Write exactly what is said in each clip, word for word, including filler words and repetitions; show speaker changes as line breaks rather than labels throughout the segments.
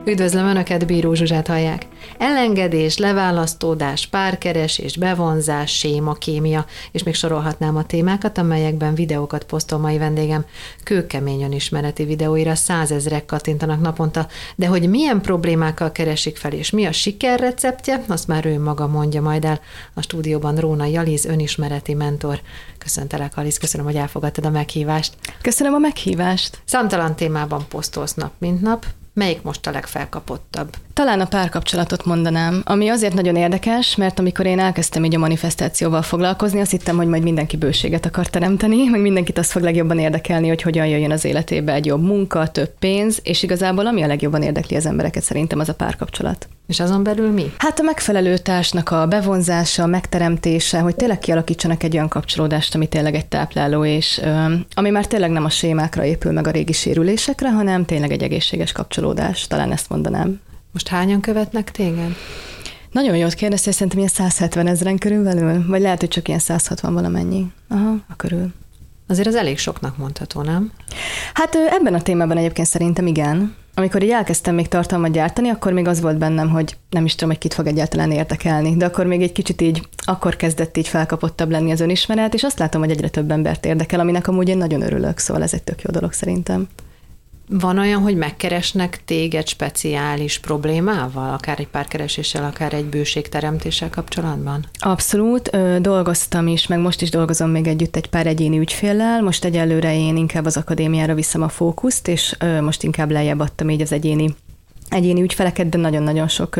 Üdvözlöm Önöket, Bíró Zsuzsát hallják. Elengedés, leválasztódás, párkeresés, bevonzás, séma, kémia, és még sorolhatnám a témákat, amelyekben videókat posztol mai vendégem. Kőkemény önismereti videóira százezrek kattintanak naponta, de hogy milyen problémákkal keresik fel, és mi a sikerreceptje, azt már ő maga mondja majd el. A stúdióban Rónai Aliz, önismereti mentor. Köszöntelek, Aliz, köszönöm, hogy elfogadtad a meghívást.
Köszönöm a meghívást.
Számtalan témában posztolsz nap, mint nap. Melyik most a legfelkapottabb?
Talán a párkapcsolatot mondanám, ami azért nagyon érdekes, mert amikor én elkezdtem így a manifestációval foglalkozni, azt hittem, hogy majd mindenki bőséget akar teremteni, meg mindenkit azt fog legjobban érdekelni, hogy hogyan jöjjön az életébe egy jobb munka, több pénz, és igazából ami a legjobban érdekli az embereket szerintem az a párkapcsolat.
És azon belül mi?
Hát a megfelelő társnak a bevonzása, a megteremtése, hogy tényleg kialakítsanak egy olyan kapcsolódást, ami tényleg egy tápláló, és ami már tényleg nem a sémákra épül meg a régi sérülésekre, hanem tényleg egy egészséges kapcsolódás, talán ezt mondanám.
Most hányan követnek téged?
Nagyon jót kérdeztél, szerintem ilyen száz hetven ezren körülbelül, vagy lehet, hogy csak ilyen száz hatvan valamennyi. Aha, a körül.
Azért az elég soknak mondható, nem?
Hát ebben a témában egyébként szerintem igen. Amikor így elkezdtem még tartalmat gyártani, akkor még az volt bennem, hogy nem is tudom, hogy kit fog egyáltalán érdekelni, de akkor még egy kicsit így, akkor kezdett így felkapottabb lenni az önismeret, és azt látom, hogy egyre több embert érdekel, aminek amúgy én nagyon örülök, szóval ez egy tök jó dolog szerintem.
Van olyan, hogy megkeresnek téged speciális problémával, akár egy párkereséssel, akár egy bőségteremtéssel kapcsolatban?
Abszolút, ö, dolgoztam is, meg most is dolgozom még együtt egy pár egyéni ügyféllel, most egyelőre én inkább az akadémiára viszem a fókuszt, és ö, most inkább lejjebb adtam így az egyéni egyéni ügyfeleket, de nagyon-nagyon sok,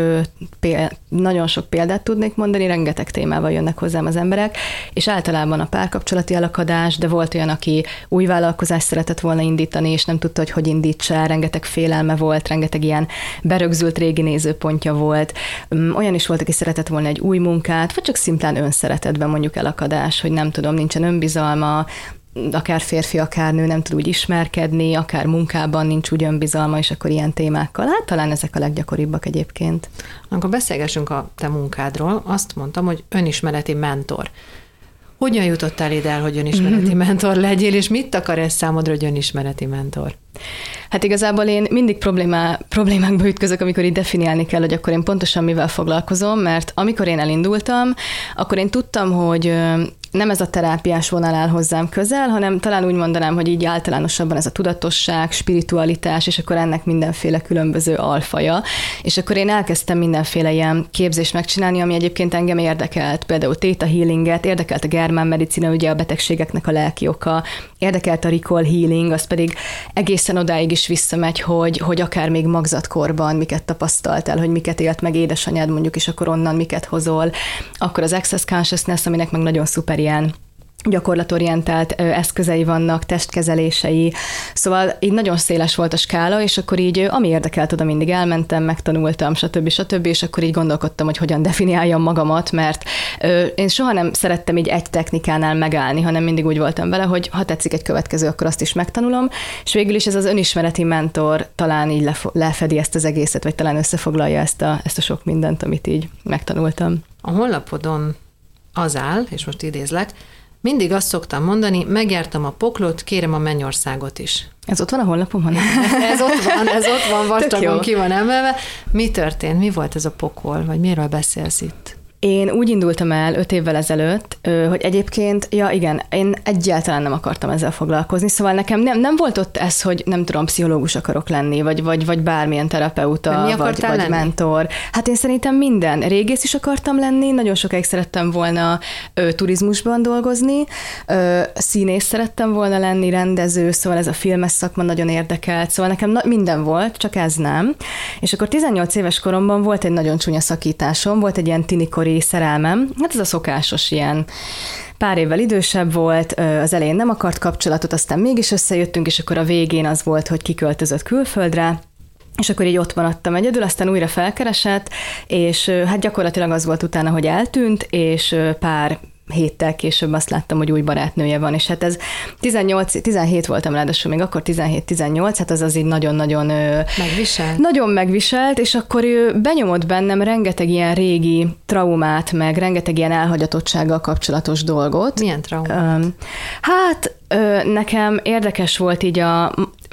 nagyon sok példát tudnék mondani, rengeteg témával jönnek hozzám az emberek, és általában a párkapcsolati elakadás, de volt olyan, aki új vállalkozást szeretett volna indítani, és nem tudta, hogy hogy indítsa, rengeteg félelme volt, rengeteg ilyen berögzült régi nézőpontja volt. Olyan is volt, aki szeretett volna egy új munkát, vagy csak szimplán önszeretetben mondjuk elakadás, hogy nem tudom, nincsen önbizalma, akár férfi, akár nő nem tud úgy ismerkedni, akár munkában nincs úgy önbizalma, és akkor ilyen témákkal. Hát talán ezek a leggyakoribbak egyébként.
Akkor beszélgessünk a te munkádról. Azt mondtam, hogy önismereti mentor. Hogyan jutottál ide el, hogy önismereti mentor legyél, és mit akar ez számodra, hogy önismereti mentor?
Hát igazából én mindig problémá, problémákba ütközök, amikor így definiálni kell, hogy akkor én pontosan mivel foglalkozom, mert amikor én elindultam, akkor én tudtam, hogy nem ez a terápiás vonal áll hozzám közel, hanem talán úgy mondanám, hogy így általánosabban ez a tudatosság, spiritualitás, és akkor ennek mindenféle különböző alfaja. És akkor én elkezdtem mindenféle ilyen képzést megcsinálni, ami egyébként engem érdekelt, például Theta Healinget, érdekelt a germán medicina, ugye a betegségeknek a lelki oka, érdekelt a Recall Healing, az pedig egészen odáig is visszamegy, hogy, hogy akár még magzatkorban miket tapasztaltál, hogy miket élt meg édesanyád mondjuk, és akkor onnan miket hozol. Akkor az Access Consciousness, aminek meg nagyon szuper ilyen gyakorlatorientált eszközei vannak, testkezelései, szóval így nagyon széles volt a skála, és akkor így, ami érdekelt, oda mindig elmentem, megtanultam, stb. stb. És akkor így gondolkodtam, hogy hogyan definiáljam magamat, mert én soha nem szerettem így egy technikánál megállni, hanem mindig úgy voltam vele, hogy ha tetszik egy következő, akkor azt is megtanulom, és végül is ez az önismereti mentor talán így lefedi ezt az egészet, vagy talán összefoglalja ezt a, ezt a sok mindent, amit így megtanultam.
A honlapodon az áll, és most idézlek, mindig azt szoktam mondani, megjártam a poklot, kérem a mennyországot is.
Ez ott van a honlapomon?
ez ott van, ez ott van, vastagon ki van emelve. Mi történt? Mi volt ez a pokol? Vagy miről beszélsz itt?
Én úgy indultam el öt évvel ezelőtt, hogy egyébként, ja igen, én egyáltalán nem akartam ezzel foglalkozni, szóval nekem nem, nem volt ott ez, hogy nem tudom, pszichológus akarok lenni, vagy, vagy, vagy bármilyen terapeuta, vagy, vagy mentor. Hát én szerintem minden. Régész is akartam lenni, nagyon sokáig szerettem volna ö, turizmusban dolgozni, ö, színész szerettem volna lenni, rendező, szóval ez a filmes szakma nagyon érdekelt, szóval nekem na- minden volt, csak ez nem. És akkor tizennyolc éves koromban volt egy nagyon csúnya szakításom, volt egy ilyen tinikori szerelmem, hát ez a szokásos ilyen pár évvel idősebb volt, az elején nem akart kapcsolatot, aztán mégis összejöttünk, és akkor a végén az volt, hogy kiköltözött külföldre, és akkor így ott maradtam egyedül, aztán újra felkeresett, és hát gyakorlatilag az volt utána, hogy eltűnt, és pár héttel később azt láttam, hogy új barátnője van, és hát ez tizennyolc, tizenhét voltam ráadásul, még akkor tizenhét-tizennyolc, hát az az így nagyon-nagyon
megviselt.
Nagyon megviselt, és akkor ő benyomott bennem rengeteg ilyen régi traumát, meg rengeteg ilyen elhagyatottsággal kapcsolatos dolgot.
Milyen traumát?
Hát nekem érdekes volt így a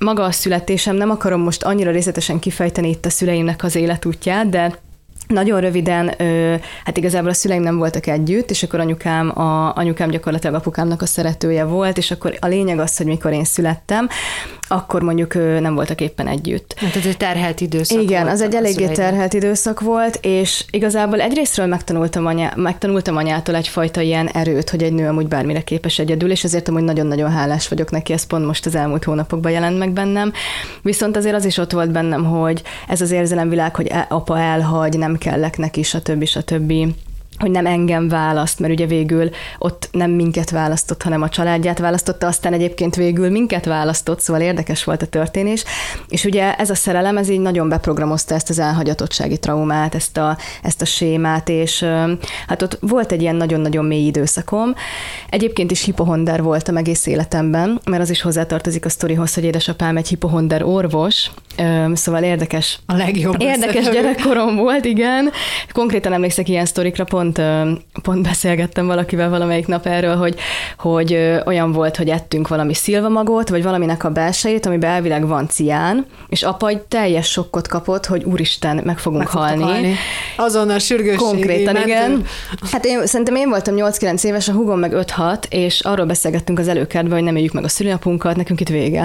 maga a születésem, nem akarom most annyira részletesen kifejteni itt a szüleimnek az életútját, de nagyon röviden, hát igazából a szüleim nem voltak együtt, és akkor anyukám, a, anyukám gyakorlatilag apukámnak a szeretője volt, és akkor a lényeg az, hogy mikor én születtem, akkor mondjuk nem voltak éppen együtt.
Hát ez egy terhelt időszak
Igen,
volt.
Az egy eléggé terhelt időszak volt, és igazából egyrésztről megtanultam, anyá, megtanultam anyától egyfajta ilyen erőt, hogy egy nő amúgy bármire képes egyedül, és ezért amúgy nagyon-nagyon hálás vagyok neki, ez pont most az elmúlt hónapokban jelent meg bennem. Viszont azért az is ott volt bennem, hogy ez az érzelemvilág, hogy apa elhagy, nem kellek neki, stb. stb., hogy nem engem választ, mert ugye végül ott nem minket választott, hanem a családját választotta, aztán egyébként végül minket választott, szóval érdekes volt a történés, és ugye ez a szerelem, ez így nagyon beprogramozta ezt az elhagyatottsági traumát, ezt a, ezt a sémát, és hát ott volt egy ilyen nagyon-nagyon mély időszakom. Egyébként is hipohonder voltam egész életemben, mert az is hozzátartozik a sztorihoz, hogy édesapám egy hipohonder orvos, szóval érdekes.
A legjobb.
Érdekes gyerekkorom volt, igen. Konkrétan emlékszek ilyen sztorikra, pont pont beszélgettem valakivel valamelyik nap erről, hogy, hogy olyan volt, hogy ettünk valami szilvamagot, vagy valaminek a belsejét, amiben elvileg van cián, és apa egy teljes sokkot kapott, hogy úristen, meg fogunk meg halni. halni.
Azonnal sürgősségi.
Konkrétan, mentő. Igen. Hát én, szerintem én voltam nyolc-kilenc éves, a húgom meg öt-hat, és arról beszélgettünk az előkertben, hogy nem éljük meg a szülinapunkat, nekünk itt vége.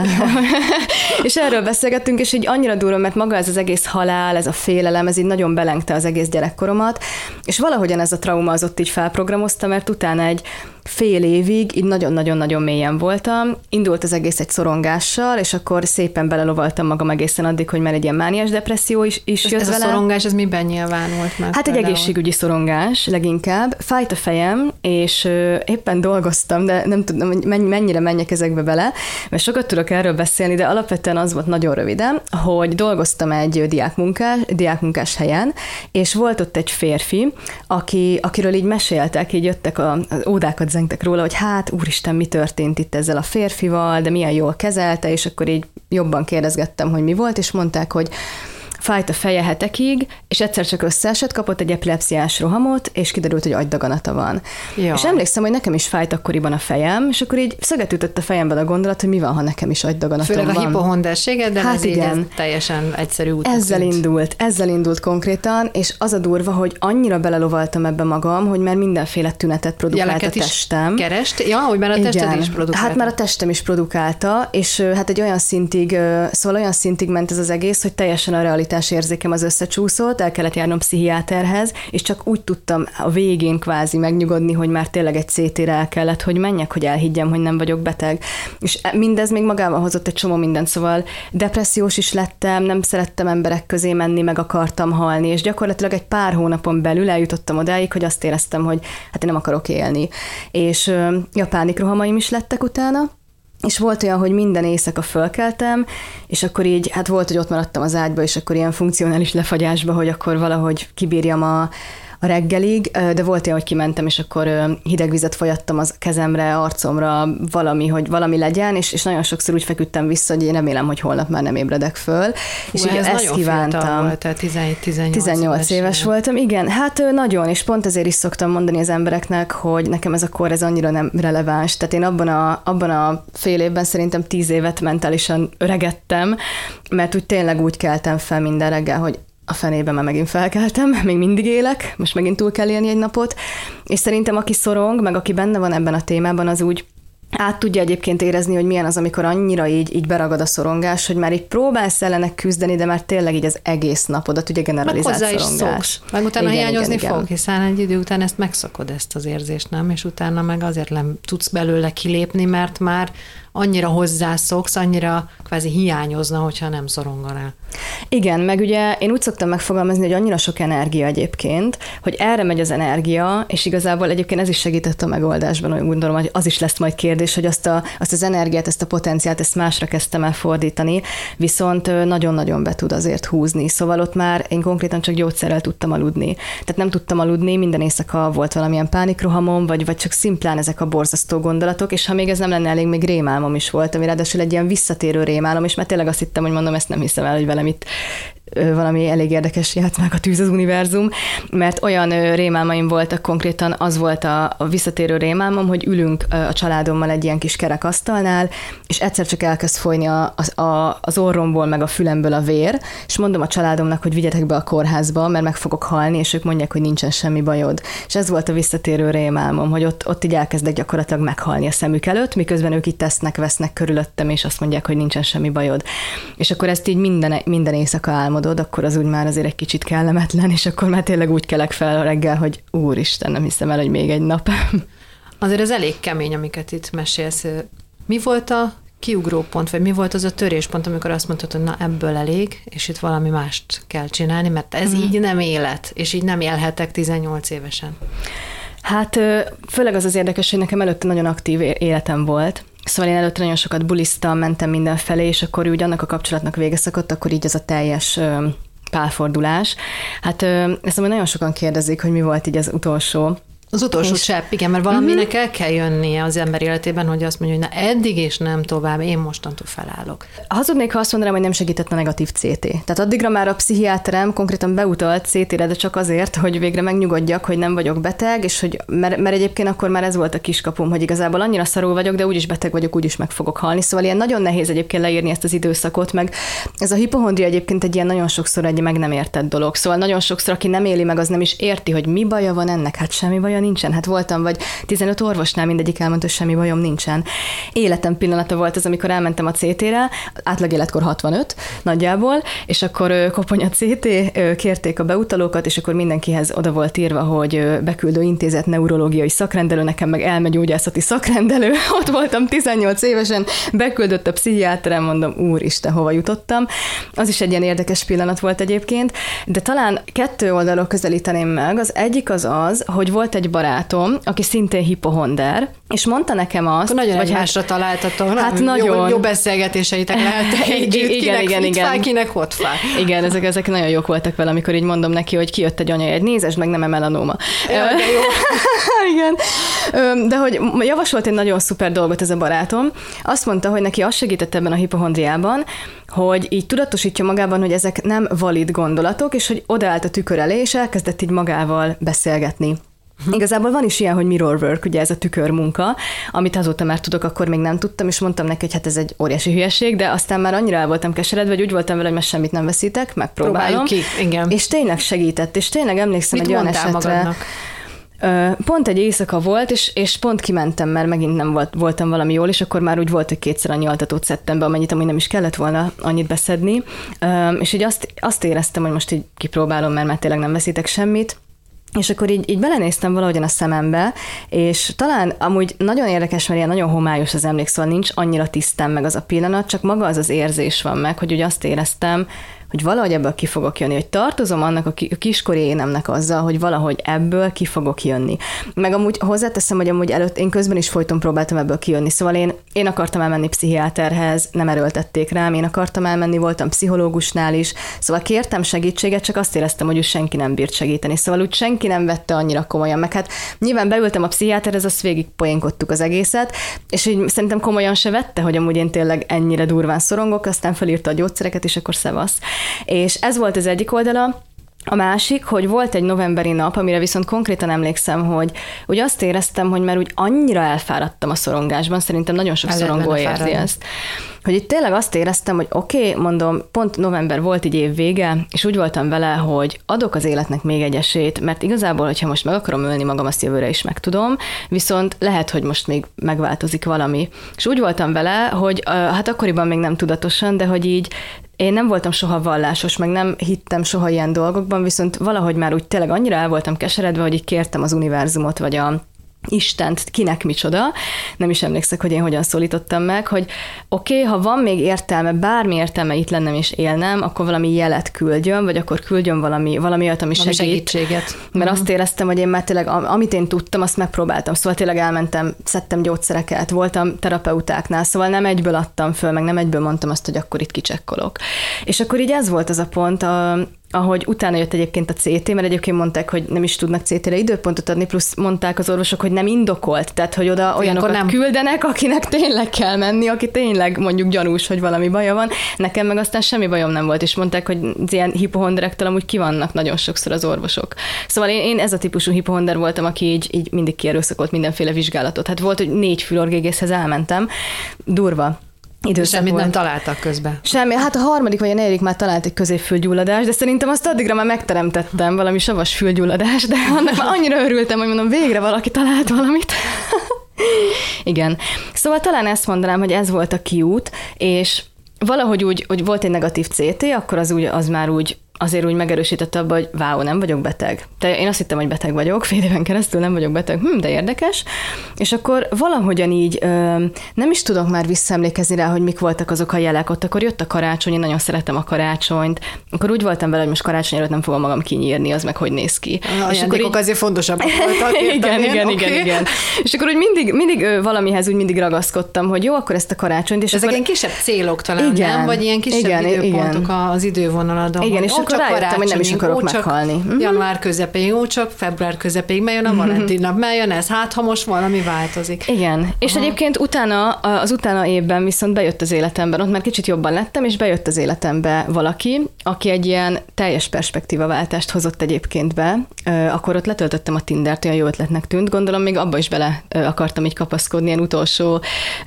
És erről beszélgettünk, és így annyira durva, mert maga ez az egész halál, ez a félelem, ez így nagyon belengte az egész gyerekkoromat, és valahogyan ez a trauma az ott így felprogramozta, mert utána egy fél évig így nagyon-nagyon-nagyon mélyen voltam. Indult az egész egy szorongással, és akkor szépen belelovaltam magam egészen addig, hogy már egy ilyen mániás depresszió is, is
ez,
jött
ez
vele.
Ez a szorongás, ez miben nyilvánult meg?
Hát például? Egy egészségügyi szorongás leginkább. Fájt a fejem, és ö, éppen dolgoztam, de nem tudom, hogy mennyire menjek ezekbe bele, mert sokat tudok erről beszélni, de alapvetően az volt nagyon röviden, hogy dolgoztam egy diákmunkás, diákmunkás helyen, és volt ott egy férfi, aki, akiről így meséltek, így jöttek a, az ódákat zengtek róla, hogy hát úristen, mi történt itt ezzel a férfival, de milyen jól kezelte, és akkor így jobban kérdezgettem, hogy mi volt, és mondták, hogy fájt a feje hetekig, és egyszer csak összeesett, kapott egy epilepsziás rohamot, és kiderült, hogy agydaganata van. Jaj. És emlékszem, hogy nekem is fájt akkoriban a fejem, és akkor így szöget ütött a fejemben a gondolat, hogy mi van, ha nekem is agydaganatom van.
Főleg a hipohonderséged, de
hát
ez így ez teljesen egyszerű út.
Ezzel szint. indult, ezzel indult konkrétan, és az a durva, hogy annyira belelovaltam ebbe magam, hogy már mindenféle tünetet produkált Jeleket a testem.
Kerest? Ja, hogy már a tested
Igen.
is produkálta.
Hát már a testem is produkálta, és hát egy olyan szintig, szóval olyan szintig ment ez az egész, hogy teljesen a realitás érzékem az összecsúszott, el kellett járnom pszichiáterhez, és csak úgy tudtam a végén kvázi megnyugodni, hogy már tényleg egy cé té-re el kellett, hogy menjek, hogy elhiggyem, hogy nem vagyok beteg. És mindez még magával hozott egy csomó mindent, szóval depressziós is lettem, nem szerettem emberek közé menni, meg akartam halni, és gyakorlatilag egy pár hónapon belül eljutottam odáig, hogy azt éreztem, hogy hát én nem akarok élni. És ja, pánikrohamaim is lettek utána, és volt olyan, hogy minden éjszaka fölkeltem, és akkor így, hát volt, hogy ott maradtam az ágyba, és akkor ilyen funkcionális lefagyásba, hogy akkor valahogy kibírjam a, a reggelig, de volt olyan, hogy kimentem, és akkor hideg vizet folyattam az kezemre, arcomra, valami, hogy valami legyen, és, és nagyon sokszor úgy feküdtem vissza, hogy én remélem, hogy holnap már nem ébredek föl. Hú, és így ezt kívántam.
Volt, tehát tizenhét-tizennyolc
tizennyolc éves voltam, igen, hát nagyon, és pont ezért is szoktam mondani az embereknek, hogy nekem ez a kor, ez annyira nem releváns. Tehát én abban a, abban a fél évben szerintem tíz évet mentálisan öregettem, mert úgy tényleg úgy keltem fel minden reggel, hogy a fenében már megint felkeltem, még mindig élek, most megint túl kell élni egy napot, és szerintem aki szorong, meg aki benne van ebben a témában, az úgy át tudja egyébként érezni, hogy milyen az, amikor annyira így, így beragad a szorongás, hogy már így próbálsz ellenek küzdeni, de már tényleg így az egész napodat ugye generalizált
meg
szorongás.
Meg utána igen, hiányozni
igen,
fog,
igen.
hiszen egy idő után ezt megszokod, ezt az érzést, nem? És utána meg azért nem tudsz belőle kilépni, mert már annyira hozzászoksz, annyira kvázi hiányozna, hogyha nem szoronganál.
Igen, meg ugye én úgy szoktam megfogalmazni, hogy annyira sok energia egyébként, hogy erre megy az energia, és igazából egyébként ez is segített a megoldásban, hogy gondolom, hogy az is lesz majd kérdés, hogy azt, a, azt az energiát, ezt a potenciált, ezt másra kezdtem el fordítani, viszont nagyon-nagyon be tud azért húzni. Szóval ott már én konkrétan csak gyógyszerrel tudtam aludni. Tehát nem tudtam aludni, minden éjszaka volt valamilyen pánikrohamom, vagy, vagy csak szimplán ezek a borzasztó gondolatok, és ha még ez nem lenne elég, még rémálmom is volt, ami ráadásul egy ilyen visszatérő rémálom, és mert tényleg azt hittem, hogy mondom, ezt nem hiszem el, hogy velem itt valami elég érdekes játszmák a Tűz az univerzum, mert olyan rémálmaim voltak konkrétan, az volt a, a visszatérő rémálmom, hogy ülünk a családommal egy ilyen kis kerekasztalnál, és egyszer csak elkezd folyni a, a, az orromból, meg a fülemből a vér, és mondom a családomnak, hogy vigyetek be a kórházba, mert meg fogok halni, és ők mondják, hogy nincsen semmi bajod. És ez volt a visszatérő rémálmom, hogy ott, ott így elkezdek gyakorlatilag meghalni a szemük előtt, miközben ők itt tesznek, vesznek körülöttem, és azt mondják, hogy nincsen semmi bajod. És akkor ezt így minden, minden éjszaka álmodod, akkor az úgy már azért egy kicsit kellemetlen, és akkor már tényleg úgy kelek fel a reggel, hogy úristen, nem hiszem el, hogy még egy nap.
Azért ez elég kemény, amiket itt mesélsz. Mi volt a kiugró pont, vagy mi volt az a töréspont, amikor azt mondtad, hogy na ebből elég, és itt valami mást kell csinálni, mert ez mm. így nem élet, és így nem élhetek tizennyolc évesen.
Hát főleg az az érdekes, hogy nekem előtte nagyon aktív életem volt. Szóval én előtte nagyon sokat buliztam, mentem mindenfelé, és akkor úgy annak a kapcsolatnak vége szakadt, akkor így az a teljes pálfordulás. Hát ezt nagyon sokan kérdezik, hogy mi volt így az utolsó.
Az utolsó és... csepp, igen, mert valaminek uh-huh. el kell jönnie az ember életében, hogy azt mondja, hogy na eddig és nem tovább, én mostantól felállok.
Hazudnék, ha azt mondanám, hogy nem segített a negatív cé té. Tehát addigra már a pszichiáterem konkrétan beutalt cé té-re, de csak azért, hogy végre megnyugodjak, hogy nem vagyok beteg, és hogy, mert, mert egyébként akkor már ez volt a kiskapum, hogy igazából annyira szarul vagyok, de úgyis beteg vagyok, úgyis meg fogok halni. Szóval ilyen nagyon nehéz egyébként leírni ezt az időszakot, meg ez a hipochondria egyébként egy ilyen nagyon sokszor egy meg nem értett dolog. Szóval nagyon sokszor, aki nem éli meg, az nem is érti, hogy mi baja van ennek, hát semmi baja nincsen. Hát voltam, vagy tizenöt orvosnál mindegyik elmondta, hogy semmi bajom nincsen. Életem pillanata volt az, amikor elmentem a cé té-re, átlag életkor hatvanöt nagyjából, és akkor Koponya cé té, kérték a beutalókat, és akkor mindenkihez oda volt írva, hogy beküldő intézet neurológiai szakrendelő, nekem meg elmegyógyászati szakrendelő. Ott voltam tizennyolc évesen, beküldött a pszichiáterem, mondom, úristen, hova jutottam. Az is egy ilyen érdekes pillanat volt egyébként, de talán kettő oldalról közelíteném meg. Az egyik az az, hogy volt egy barátom, aki szintén hipohonder, és mondta nekem azt,
akkor nagyon
vagy
egymásra hát, találtatok,
hát nagyon
jó, jó beszélgetéseitek lehet együtt, igen, kinek igen, itt igen. fáj, kinek ott fáj.
Igen, ezek, ezek nagyon jók voltak vele, amikor így mondom neki, hogy kijött egy anyajegy, nézesd meg, nem a melanóma.
Ja, de jó.
Igen. De hogy javasolt egy nagyon szuper dolgot ez a barátom. Azt mondta, hogy neki az segített ebben a hipohondriában, hogy így tudatosítja magában, hogy ezek nem valid gondolatok, és hogy odaállt a tükör elé, és elkezdett így magával beszélgetni. Igazából van is ilyen, hogy mirror work, ugye ez a tükörmunka, amit azóta már tudok, akkor még nem tudtam, és mondtam neki, hogy hát ez egy óriási hülyeség, de aztán már annyira el voltam keseredve, hogy úgy voltam vele, hogy már semmit nem veszítek, megpróbálom.
Ki, igen.
És tényleg segített, és tényleg emlékszem
mit
egy olyan esetre.
Magadnak?
Pont egy éjszaka volt, és, és pont kimentem, mert megint nem volt, voltam valami jól, és akkor már úgy volt, hogy kétszer annyi altatót szedtem be, amennyit, amúgy nem is kellett volna annyit beszedni. És így azt, azt éreztem, hogy most így kipróbálom, mert már tényleg nem veszítek semmit. És akkor így, így belenéztem valahogyan a szemembe, és talán amúgy nagyon érdekes, mert ilyen nagyon homályos az emlék, szóval nincs annyira tisztán meg az a pillanat, csak maga az az érzés van meg, hogy úgy azt éreztem, hogy valahogy ebből ki fogok jönni, hogy tartozom annak a kiskori énemnek azzal, hogy valahogy ebből ki fogok jönni. Meg amúgy hozzáteszem, hogy amúgy előtt én közben is folyton próbáltam ebből kijönni, szóval én, én akartam elmenni pszichiáterhez, nem erőltették rám, én akartam elmenni, voltam pszichológusnál is, szóval kértem segítséget, csak azt éreztem, hogy úgy senki nem bírt segíteni, szóval úgy senki nem vette annyira komolyan, meg hát nyilván beültem a pszichiáterhez, azt végig poénkodtuk az egészet, és így szerintem komolyan se vette, hogy amúgy én tényleg ennyire durván szorongok, aztán felírta a gyógyszereket, és akkor szevasz. És ez volt az egyik oldala. A másik, hogy volt egy novemberi nap, amire viszont konkrétan emlékszem, hogy úgy azt éreztem, hogy már úgy annyira elfáradtam a szorongásban, szerintem nagyon sok El szorongó érzi ezt, hogy itt tényleg azt éreztem, hogy oké, okay, mondom, pont november volt így év vége, és úgy voltam vele, hogy adok az életnek még egy esélyt, mert igazából, hogyha most meg akarom ölni magam, azt jövőre is meg tudom, viszont lehet, hogy most még megváltozik valami. És úgy voltam vele, hogy hát akkoriban még nem tudatosan, de hogy így én nem voltam soha vallásos, meg nem hittem soha ilyen dolgokban, viszont valahogy már úgy tényleg annyira el voltam keseredve, hogy így kértem az univerzumot, vagy a Istent, kinek micsoda, nem is emlékszek, hogy én hogyan szólítottam meg, hogy oké, okay, ha van még értelme, bármi értelme itt lennem és élnem, akkor valami jelet küldjön, vagy akkor küldjön valami, valami olyat, ami segít.
Segítséget.
Mert uh-huh. azt éreztem, hogy én már tényleg, amit én tudtam, azt megpróbáltam. Szóval tényleg elmentem, szedtem gyógyszereket, voltam terapeutáknál, szóval nem egyből adtam föl, meg nem egyből mondtam azt, hogy akkor itt kicsekkolok. És akkor így ez volt az a pont, a, ahogy utána jött egyébként a cé té, mert egyébként mondták, hogy nem is tudnak cé té-re időpontot adni, plusz mondták az orvosok, hogy nem indokolt, tehát hogy oda olyanokat nem küldenek, akinek tényleg kell menni, aki tényleg mondjuk gyanús, hogy valami baja van. Nekem meg aztán semmi bajom nem volt, és mondták, hogy ilyen hipohondrektől amúgy kivannak nagyon sokszor az orvosok. Szóval én, én ez a típusú hipohonder voltam, aki így, így mindig kierőszakolt mindenféle vizsgálatot. Hát volt, hogy négy fülorgégészhez elmentem, durva.
Semmit volt. Nem találtak közben.
Semmi. Hát a harmadik vagy a negyedik már talált egy középfülgyulladást, de szerintem azt addigra már megteremtettem, valami savas fülgyulladás, de annak már annyira örültem, hogy mondom, végre valaki talált valamit. Igen. Szóval talán ezt mondanám, hogy ez volt a kiút, és valahogy úgy, hogy volt egy negatív cé té, akkor az, úgy, az már úgy azért úgy megerősített abba, hogy váó, nem vagyok beteg. De én azt hittem, hogy beteg vagyok, fél éven keresztül nem vagyok beteg, hm, de érdekes. És akkor valahogyan így ö, nem is tudok már visszaemlékezni rá, hogy mik voltak azok a jelek. Ott akkor jött a karácsony, én nagyon szeretem a karácsonyt. Akkor úgy voltam vele, hogy most karácsony előtt nem fogom magam kinyírni, az meg hogy néz ki.
A és akkor így... azért fontosabbak voltak.
igen, én, igen, okay. igen, igen. És akkor úgy mindig, mindig ö, valamihez úgy mindig ragaszkodtam, hogy jó, akkor ezt a karácsonyt. És
ezek
akkor...
ilyen kisebb célok talán, igen, nem? Vagy ilyen kisebb igen, időpontok igen. az idővonaladon.
Igen, és akkor rájöttem, hogy nem is akarok meghalni.
Január közepén, jó, csak február közepén bejön a Valentin nap, jön ez, hát ha most valami változik.
Igen, aha. És egyébként utána, az utána évben viszont bejött az életemben, ott már kicsit jobban lettem, és bejött az életembe valaki, aki egy ilyen teljes perspektívaváltást hozott egyébként be. Akkor ott letöltöttem a Tindert, olyan jó ötletnek tűnt, gondolom még abba is bele akartam így kapaszkodni, ilyen utolsó,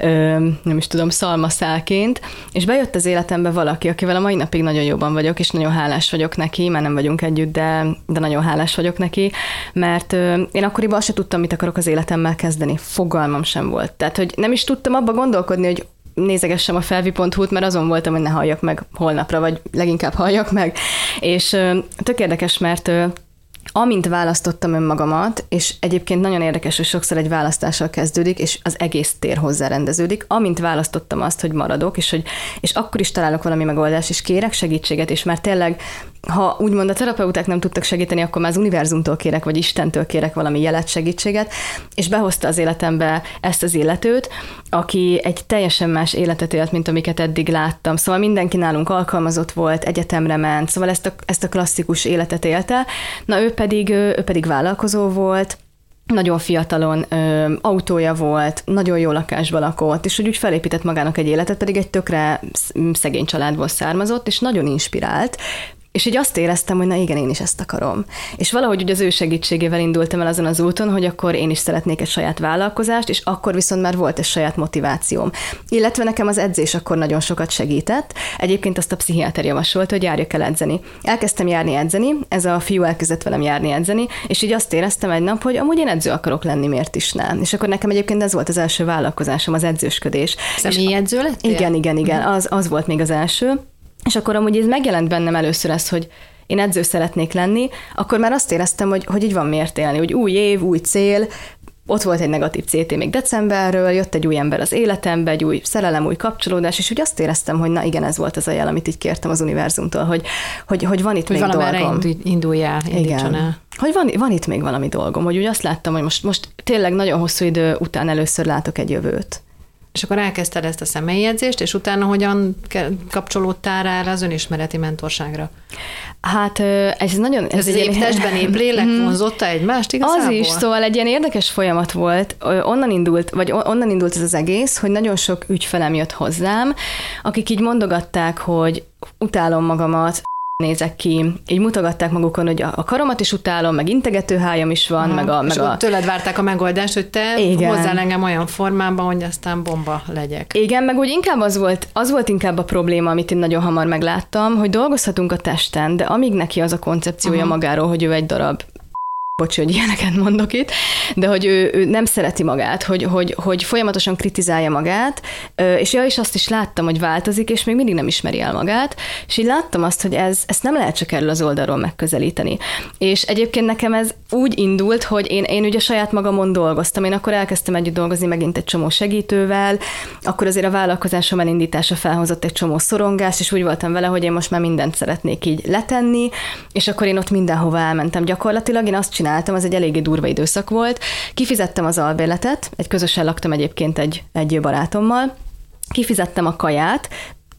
nem is tudom, szalmaszálként, és bejött az életembe valaki, akivel a mai napig nagyon jóban vagyok, és nagyon hálás vagyok neki, már nem vagyunk együtt, de, de nagyon hálás vagyok neki, mert ö, én akkoriban azt sem tudtam, mit akarok az életemmel kezdeni. Fogalmam sem volt. Tehát, hogy nem is tudtam abba gondolkodni, hogy nézegessem a felvi pont hu-t, mert azon voltam, hogy ne halljak meg holnapra, vagy leginkább halljak meg. És ö, tök érdekes, mert ö, amint választottam önmagamat, és egyébként nagyon érdekes, hogy sokszor egy választással kezdődik, és az egész tér hozzárendeződik, amint választottam azt, hogy maradok, és, hogy, és akkor is találok valami megoldást, és kérek segítséget, és már tényleg, ha úgymond a terapeuták nem tudtak segíteni, akkor már az univerzumtól kérek, vagy Istentől kérek valami jelet, segítséget, és behozta az életembe ezt az illetőt, aki egy teljesen más életet élt, mint amiket eddig láttam. Szóval mindenki nálunk alkalmazott volt, egyetemre ment, szóval ezt a, ezt a klasszikus életet élte. Na ő pedig, ő pedig vállalkozó volt, nagyon fiatalon ö, autója volt, nagyon jó lakásban lakott, és hogy úgy felépített magának egy életet, pedig egy tökre szegény családból származott, és nagyon inspirált. És így azt éreztem, hogy na igen, én is ezt akarom. És valahogy ugye az ő segítségével indultam el azon az úton, hogy akkor én is szeretnék egy saját vállalkozást, és akkor viszont már volt egy saját motivációm. Illetve nekem az edzés akkor nagyon sokat segített. Egyébként azt a pszichiáter javasolt, hogy járjak el edzeni. Elkezdtem járni edzeni, ez a fiú elkezdett velem járni edzeni, és így azt éreztem egy nap, hogy amúgy én edző akarok lenni, miért is nem. És akkor nekem egyébként ez volt az első vállalkozásom, az edzősködés.
Személyi edző lettél?
Igen, igen, igen, az, az volt még az első. És akkor amúgy ez megjelent bennem először ez, hogy én edző szeretnék lenni, akkor már azt éreztem, hogy, hogy így van miért élni, hogy új év, új cél, ott volt egy negatív cé té még decemberről, jött egy új ember az életembe, egy új szerelem, új kapcsolódás, és úgy azt éreztem, hogy na igen, ez volt az a jel, amit így kértem az univerzumtól, hogy, hogy, hogy van itt hogy még dolgom.
Hogy induljál, indítson el.
Hogy van, van itt még valami dolgom, hogy úgy azt láttam, hogy most, most tényleg nagyon hosszú idő után először látok egy jövőt.
És akkor elkezdted ezt a személyedzést, és utána hogyan kapcsolódtál rá az önismereti mentorságra?
Hát ez nagyon...
Ez, ez egy épp testben, épp lélek vonzotta egymást igazából?
Az is, szóval egy ilyen érdekes folyamat volt. Onnan indult, vagy onnan indult ez az egész, hogy nagyon sok ügyfelem jött hozzám, akik így mondogatták, hogy utálom magamat, nézek ki, így mutogatták magukon, hogy a karomat is utálom, meg integetőhájam is van, aha, meg a...
És
meg a...
tőled várták a megoldást, hogy te igen. hozzál engem olyan formában, hogy aztán bomba legyek.
Igen, meg úgy inkább az volt, az volt inkább a probléma, amit én nagyon hamar megláttam, hogy dolgozhatunk a testen, de amíg neki az a koncepciója aha. magáról, hogy ő egy darab bocsi, hogy ilyeneket mondok itt, de hogy ő, ő nem szereti magát, hogy, hogy, hogy folyamatosan kritizálja magát, és ja, és azt is láttam, hogy változik, és még mindig nem ismeri el magát, és így láttam azt, hogy ez, ezt nem lehet csak erről az oldalról megközelíteni. És egyébként nekem ez úgy indult, hogy én, én ugye saját magamon dolgoztam, én akkor elkezdtem együtt dolgozni megint egy csomó segítővel, akkor azért a vállalkozásom elindítása felhozott egy csomó szorongást, és úgy voltam vele, hogy én most már mindent szeretnék így letenni, és akkor én ott mindenhova elmentem. Gyakorlatilag én azt csináltam, az egy eléggé durva időszak volt. Kifizettem az albérletet, egy közösen laktam egyébként egy, egy barátommal, kifizettem a kaját,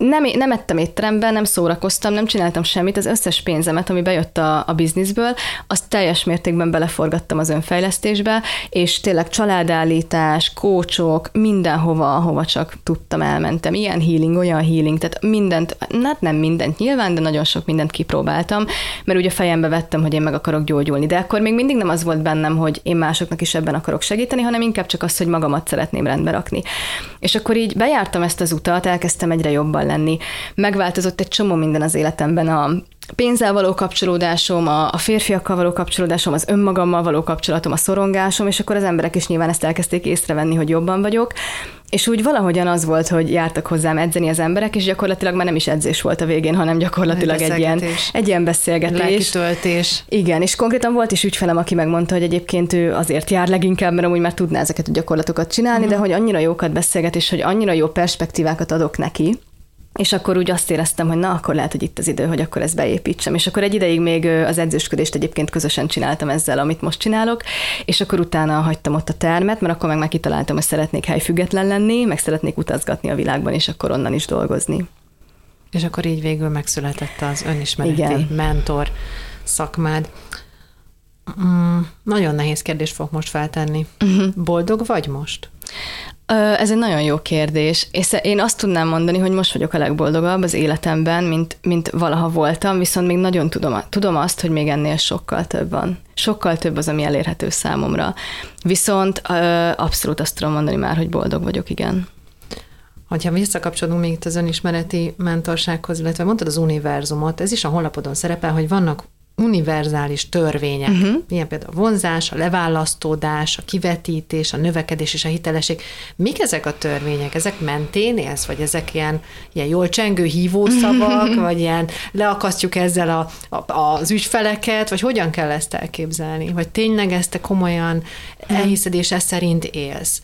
nem, nem ettem étteremben, nem szórakoztam, nem csináltam semmit, az összes pénzemet, ami bejött a, a bizniszből, azt teljes mértékben beleforgattam az önfejlesztésbe, és tényleg családállítás, kócsok, mindenhova, ahova csak tudtam, elmentem. Ilyen healing, olyan healing, tehát mindent, hát nem mindent nyilván, de nagyon sok mindent kipróbáltam, mert ugye a fejembe vettem, hogy én meg akarok gyógyulni. De akkor még mindig nem az volt bennem, hogy én másoknak is ebben akarok segíteni, hanem inkább csak az, hogy magamat szeretném rendbe rakni. És akkor így bejártam ezt az utat, elkezdtem egyre jobban lenni. Megváltozott egy csomó minden az életemben, a pénzzel való kapcsolódásom, a férfiakkal való kapcsolódásom, az önmagammal való kapcsolatom, a szorongásom, és akkor az emberek is nyilván ezt elkezdték észrevenni, hogy jobban vagyok. És úgy valahogyan az volt, hogy jártak hozzám edzeni az emberek, és gyakorlatilag már nem is edzés volt a végén, hanem gyakorlatilag egy ilyen, egy ilyen beszélgetés.
Lelkitöltés.
Igen, és konkrétan volt is ügyfelem, aki megmondta, hogy egyébként ő azért jár leginkább, mert amúgy már tudná ezeket a gyakorlatokat csinálni, uh-huh. de hogy annyira jókat beszélget, és hogy annyira jó perspektívákat adok neki, és akkor úgy azt éreztem, hogy na, akkor lehet, hogy itt az idő, hogy akkor ezt beépítsem. És akkor egy ideig még az edzősködést egyébként közösen csináltam ezzel, amit most csinálok, és akkor utána hagytam ott a termet, mert akkor meg már kitaláltam, hogy szeretnék helyfüggetlen lenni, meg szeretnék utazgatni a világban, és akkor onnan is dolgozni.
És akkor így végül megszületett az önismereti
Igen.
mentor szakmád. Mm, nagyon nehéz kérdést fogok most feltenni. Uh-huh. Boldog vagy most?
Ez egy nagyon jó kérdés, és én azt tudnám mondani, hogy most vagyok a legboldogabb az életemben, mint, mint valaha voltam, viszont még nagyon tudom, tudom azt, hogy még ennél sokkal több van. Sokkal több az, ami elérhető számomra. Viszont abszolút azt tudom mondani már, hogy boldog vagyok, igen.
Hogyha visszakapcsolunk még itt az önismereti mentorsághoz, illetve mondtad az univerzumot, ez is a honlapodon szerepel, hogy vannak univerzális törvények, uh-huh. ilyen például a vonzás, a leválasztódás, a kivetítés, a növekedés és a hitelesség. Mik ezek a törvények? Ezek mentén élsz, vagy ezek ilyen, ilyen jól csengő hívószavak, vagy ilyen leakasztjuk ezzel a, a, az ügyfeleket, vagy hogyan kell ezt elképzelni? Vagy tényleg ezt te komolyan elhiszed, és ez szerint élsz?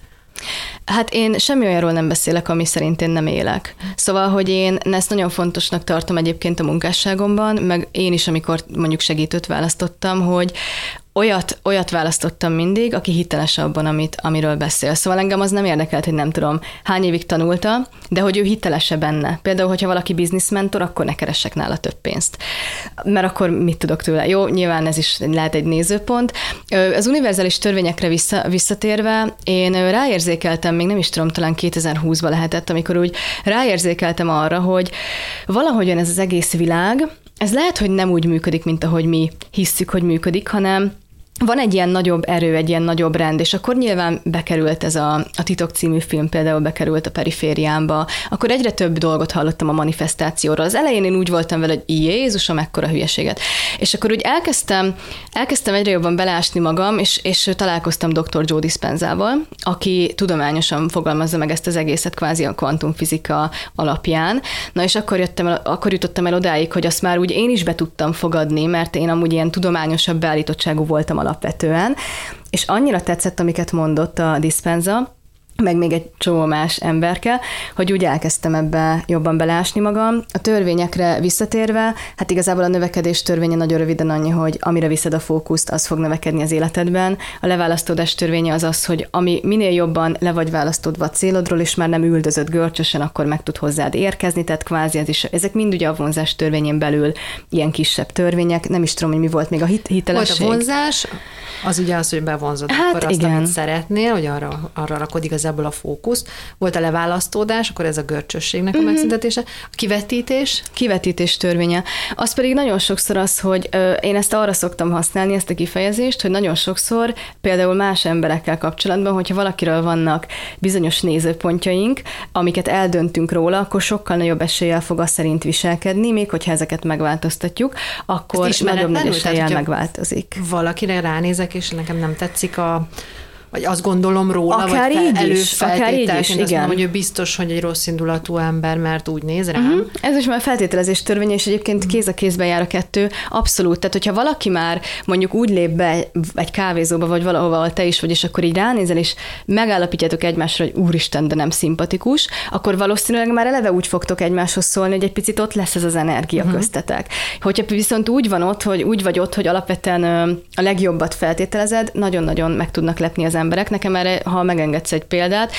Hát én semmi olyanról nem beszélek, ami szerint én nem élek. Szóval, hogy én ezt nagyon fontosnak tartom egyébként a munkásságomban, meg én is, amikor mondjuk segítőt választottam, hogy Olyat, olyat választottam mindig, aki hiteles abban, amit, amiről beszél. Szóval engem az nem érdekelt, hogy nem tudom, hány évig tanulta, de hogy ő hitelese benne. Például, hogyha valaki bizniszmentor, akkor ne keressek nála több pénzt. Mert akkor mit tudok tőle? Jó, nyilván ez is lehet egy nézőpont. Az univerzális törvényekre vissza, visszatérve, én ráérzékeltem, még nem is tudom, talán kétezer-húszban lehetett, amikor úgy ráérzékeltem arra, hogy valahogyan ez az egész világ, ez lehet, hogy nem úgy működik, mint ahogy mi hisszük, hogy működik, hanem van egy ilyen nagyobb erő, egy ilyen nagyobb rend, és akkor nyilván bekerült ez a, a Titok című film, például bekerült a perifériámba, akkor egyre több dolgot hallottam a manifestációról. Az elején én úgy voltam vele, hogy Jézusom, mekkora hülyeséget. És akkor úgy elkezdtem, elkezdtem egyre jobban beleásni magam, és, és találkoztam doktor Joe Dispenzával, aki tudományosan fogalmazza meg ezt az egészet kvázi a kvantumfizika alapján. Na és akkor, jöttem el, akkor jutottam el odáig, hogy azt már úgy én is be tudtam fogadni, mert én amúgy ilyen tudományosabb beállítottságú voltam alapvetően, és annyira tetszett, amiket mondott a Dispenza, meg még egy csomó más emberke, hogy úgy elkezdtem ebbe jobban beleásni magam. A törvényekre visszatérve, hát igazából a növekedés törvénye nagyon röviden annyi, hogy amire viszed a fókuszt, az fog növekedni az életedben. A leválasztódás törvénye az az, hogy ami minél jobban le vagy választódva a célodról, és már nem üldözött görcsösen, akkor meg tud hozzád érkezni, tehát kvázi ez is, ezek mind ugye a vonzás törvényén belül ilyen kisebb törvények, nem is tudom, hogy mi volt még a hit, hitelesség.
Volt a vonzás, az ugye az, hogy bevonzod hát akkor azt, igen. amit szeretnél, hogy arra, arra rakod igazából a fókuszt. Volt a leválasztódás, akkor ez a görcsösségnek a mm-hmm. megszüntetése. A kivetítés?
Kivetítés törvénye. Az pedig nagyon sokszor az, hogy ö, én ezt arra szoktam használni, ezt a kifejezést, hogy nagyon sokszor például más emberekkel kapcsolatban, hogyha valakiről vannak bizonyos nézőpontjaink, amiket eldöntünk róla, akkor sokkal nagyobb eséllyel fog azt szerint viselkedni, még hogyha ezeket megváltoztatjuk, akkor nagyobb nagy eséllyel megváltozik.
Valakire ránézek, és nekem nem tetszik a vagy azt gondolom róla,
akár
vagy
így is, akár így is, igen.
Azt mondom, hogy ő biztos, hogy egy rossz indulatú ember, mert úgy néz rám. Uh-huh.
Ez is már feltételezés törvény, és egyébként uh-huh. kéz a kézben jár a kettő. Abszolút. Tehát, hogyha valaki már mondjuk úgy lép be egy kávézóba, vagy valahova, ahol te is vagy, és akkor így ránézel, és megállapítjátok egymásra, hogy úristen, de nem szimpatikus, akkor valószínűleg már eleve úgy fogtok egymáshoz szólni, hogy egy picit ott lesz ez az energia uh-huh. köztetek. Hogyha viszont úgy van ott, hogy úgy vagy ott, hogy alapvetően a legjobbat feltételezed, nagyon-nagyon meg tudnak lepni az emberek. Nekem erre, ha megengedsz egy példát,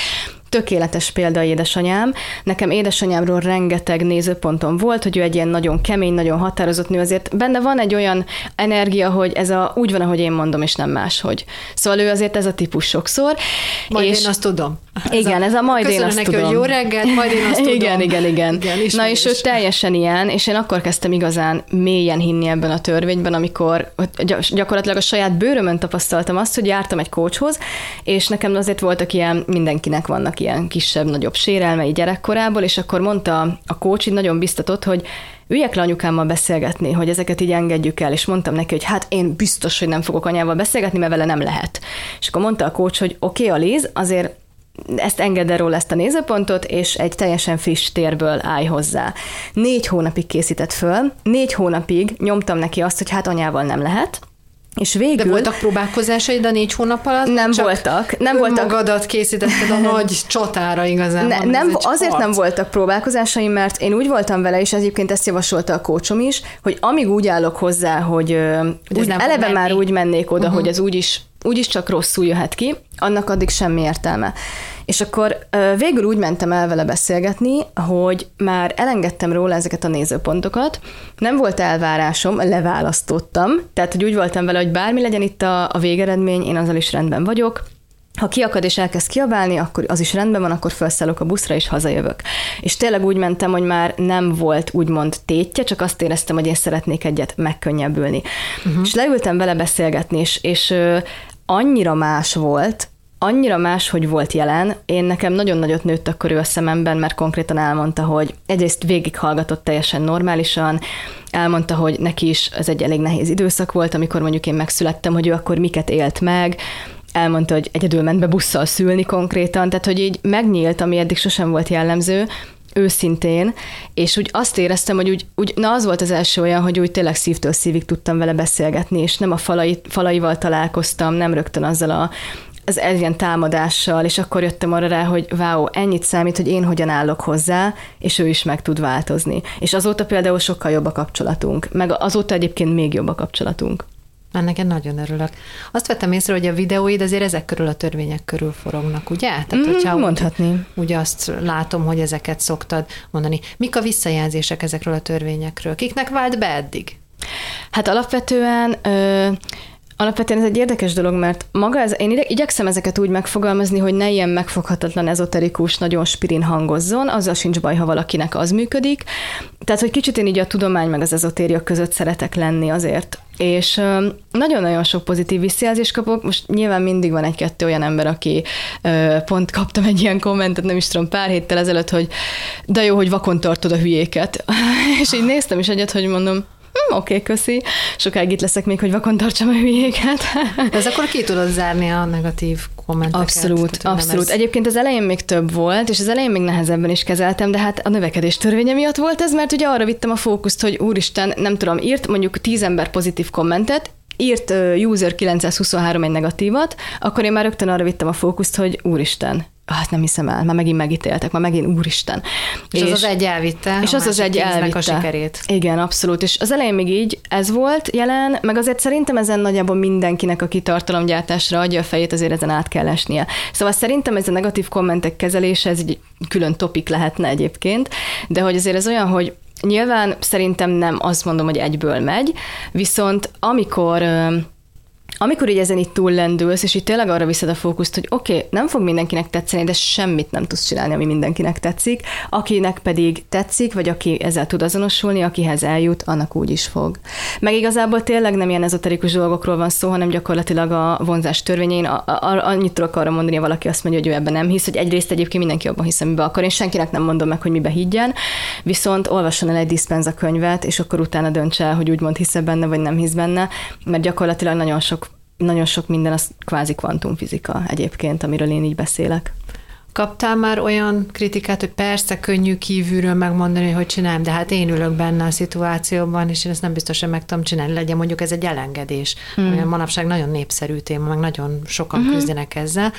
tökéletes példa édesanyám. Nekem édesanyámról rengeteg nézőpontom volt, hogy ő egy ilyen nagyon kemény, nagyon határozott nő, azért benne van egy olyan energia, hogy ez a úgy van, ahogy én mondom, és nem máshogy. Szóval ő azért ez a típus sokszor.
Majd
és
én azt tudom.
Igen, ez a majd én azt
neki,
tudom.
Hogy jó reggelt, majd én azt tudom.
Igen, igen, igen. igen
Na
és ő teljesen ilyen, és én akkor kezdtem igazán mélyen hinni ebben a törvényben, amikor gyakorlatilag a saját bőrömön tapasztaltam azt, hogy jártam egy coachhoz, és nekem azért voltak ilyen, mindenkinek vannak ilyen kisebb-nagyobb sérelmei gyerekkorából, és akkor mondta a coach, így nagyon biztatott, hogy üljek le anyukámmal beszélgetni, hogy ezeket így engedjük el, és mondtam neki, hogy hát én biztos, hogy nem fogok anyával beszélgetni, mert vele nem lehet. És akkor mondta a coach, hogy oké, okay, Aliz, azért ezt engedd el róla ezt a nézőpontot, és egy teljesen friss térből állj hozzá. Négy hónapig készített föl, négy hónapig nyomtam neki azt, hogy hát anyával nem lehet, és végül...
De voltak próbálkozásaid a négy hónap alatt?
Nem voltak. Nem voltak.
Magadat készítetted a nagy csatára igazán.
Ne, nem, azért nem voltak próbálkozásaim, mert én úgy voltam vele, és egyébként ezt javasolta a coachom is, hogy amíg úgy állok hozzá, hogy, hogy úgy eleve már úgy mennék oda, uh-huh. hogy ez úgyis, úgyis csak rosszul jöhet ki, annak addig semmi értelme. És akkor végül úgy mentem el vele beszélgetni, hogy már elengedtem róla ezeket a nézőpontokat, nem volt elvárásom, leválasztottam, tehát hogy úgy voltam vele, hogy bármi legyen itt a, a végeredmény, én azzal is rendben vagyok. Ha kiakad és elkezd kiabálni, akkor az is rendben van, akkor felszállok a buszra és hazajövök. És tényleg úgy mentem, hogy már nem volt úgymond tétje, csak azt éreztem, hogy én szeretnék egyet megkönnyebbülni. Uh-huh. És leültem vele beszélgetni, és, és annyira más volt, annyira más, hogy volt jelen. Én nekem nagyon nagyot nőtt akkor ő a szememben, mert konkrétan elmondta, hogy egyrészt végighallgatott teljesen normálisan, elmondta, hogy neki is ez egy elég nehéz időszak volt, amikor mondjuk én megszülettem, hogy ő akkor miket élt meg, elmondta, hogy egyedül ment be busszal szülni konkrétan, tehát hogy így megnyílt, ami eddig sosem volt jellemző, őszintén, és úgy azt éreztem, hogy úgy, úgy, na az volt az első olyan, hogy úgy tényleg szívtől szívig tudtam vele beszélgetni, és nem a falai, falaival találkoztam, nem rögtön azzal a az ilyen támadással, és akkor jöttem arra rá, hogy wow, ennyit számít, hogy én hogyan állok hozzá, és ő is meg tud változni. És azóta például sokkal jobb a kapcsolatunk, meg azóta egyébként még jobb a kapcsolatunk.
Már neked nagyon örülök. Azt vettem észre, hogy a videóid azért ezek körül a törvények körül forognak, ugye? Tehát, hogyha
mm, mondhatni.
Úgy, úgy azt látom, hogy ezeket szoktad mondani. Mik a visszajelzések ezekről a törvényekről? Kiknek vált be eddig?
Hát alapvetően... Ö, Alapvetően ez egy érdekes dolog, mert maga ez, én igyekszem ezeket úgy megfogalmazni, hogy ne ilyen megfoghatatlan, ezoterikus, nagyon spirin hangozzon, azzal sincs baj, ha valakinek az működik. Tehát, hogy kicsit én így a tudomány meg az ezotéria között szeretek lenni azért. És ö, nagyon-nagyon sok pozitív visszajelzést kapok. Most nyilván mindig van egy-kettő olyan ember, aki ö, pont kaptam egy ilyen kommentet, nem is tudom, pár héttel ezelőtt, hogy de jó, hogy vakon tartod a hülyéket. És így néztem is egyet, hogy mondom, Hm, oké, okay, köszi. Sokáig itt leszek még, hogy vakon tartsam a hülyéket.
De ez akkor ki tudod zárni a negatív kommenteket?
Abszolút, Tehát, abszolút. Ez... Egyébként az elején még több volt, és az elején még nehezebben is kezeltem, de hát a növekedés törvénye miatt volt ez, mert ugye arra vittem a fókuszt, hogy úristen, nem tudom, írt mondjuk tíz ember pozitív kommentet, írt uh, user kilencszázhuszonhárom egy negatívat, akkor én már rögtön arra vittem a fókuszt, hogy úristen, hát nem hiszem el, már megint megítéltek, már megint úristen.
És, és az az egy elvitte,
és az az egy elvitte
a sikerét.
Igen, abszolút. És az elején még így ez volt jelen, meg azért szerintem ezen nagyjából mindenkinek, aki tartalomgyártásra adja a fejét, azért ezen át kell esnie. Szóval szerintem ez a negatív kommentek kezelése, ez egy külön topik lehetne egyébként, de hogy azért ez olyan, hogy nyilván szerintem nem azt mondom, hogy egyből megy, viszont amikor... Amikor így ezen itt túllendülsz, és így tényleg arra viszed a fókuszt, hogy oké, okay, nem fog mindenkinek tetszeni, de semmit nem tudsz csinálni, ami mindenkinek tetszik, akinek pedig tetszik, vagy aki ezzel tud azonosulni, akihez eljut, annak úgy is fog. Meg igazából tényleg nem ilyen ezoterikus dolgokról van szó, hanem gyakorlatilag a vonzás törvényén. A, a, annyit tudok arra mondani, hogy valaki azt mondja, hogy ő ebben nem hisz, hogy egyrészt egyébként mindenki abban hisz, amiben akar. Én senkinek nem mondom meg, hogy mibe higgyen, viszont olvasson el egy Dispenza könyvet, és akkor utána dönts el, hogy úgymond hisz benne, vagy nem hisz benne, mert gyakorlatilag nagyon sok Nagyon sok minden, az kvázi kvantumfizika egyébként, amiről én így beszélek.
Kaptál már olyan kritikát, hogy persze könnyű kívülről megmondani, hogy hogy csináljam, de hát én ülök benne a szituációban, és én ezt nem biztos, hogy meg tudom csinálni. Legyen mondjuk ez egy elengedés. Mm. Olyan manapság nagyon népszerű téma, meg nagyon sokan mm-hmm. küzdenek ezzel.